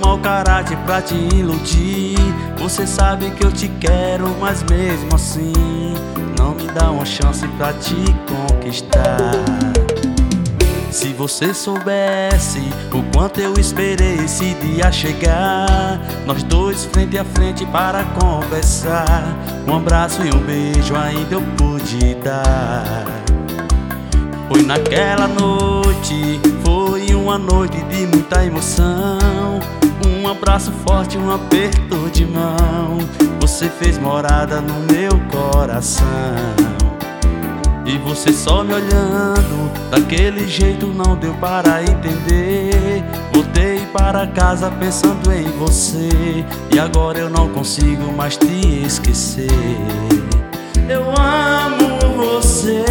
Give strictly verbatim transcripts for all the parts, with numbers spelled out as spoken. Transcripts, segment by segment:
mau caráter pra te iludir. Você sabe que eu te quero, mas mesmo assim não me dá uma chance pra te conquistar. Se você soubesse o quanto eu esperei esse dia chegar, nós dois frente a frente para conversar, um abraço e um beijo ainda eu pude dar. Foi naquela noite, foi uma noite de muita emoção, um abraço forte, um aperto de mão. Você fez morada no meu coração. E você só me olhando, daquele jeito não deu para entender. Voltei para casa pensando em você, e agora eu não consigo mais te esquecer. Eu amo você.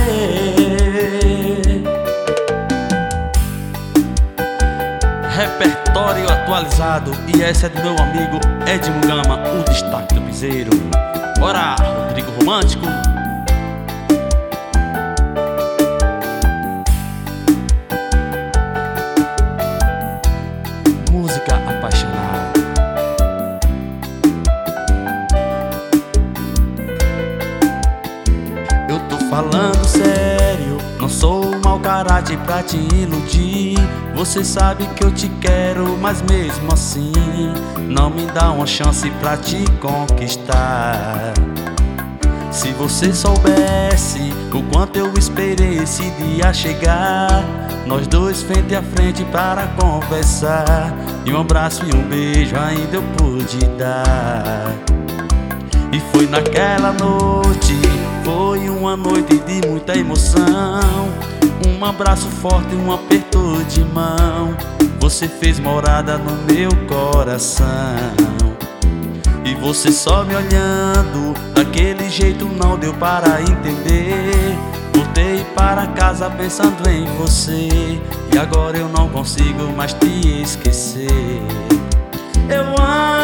Repertório atualizado, e essa é do meu amigo Edmo Gama, o destaque do piseiro. Bora, Rodrigo Romântico. Música apaixonada. Eu tô falando sério, não sou um mau caráter pra te iludir. Você sabe que eu te quero, mas mesmo assim não me dá uma chance pra te conquistar. Se você soubesse o quanto eu esperei esse dia chegar, nós dois frente a frente para conversar, e um abraço e um beijo ainda eu pude dar. E foi naquela noite, foi uma noite de muita emoção, um abraço forte, um aperto de mão. Você fez morada no meu coração. E você só me olhando, daquele jeito não deu para entender. Voltei para casa pensando em você, e agora eu não consigo mais te esquecer. Eu amo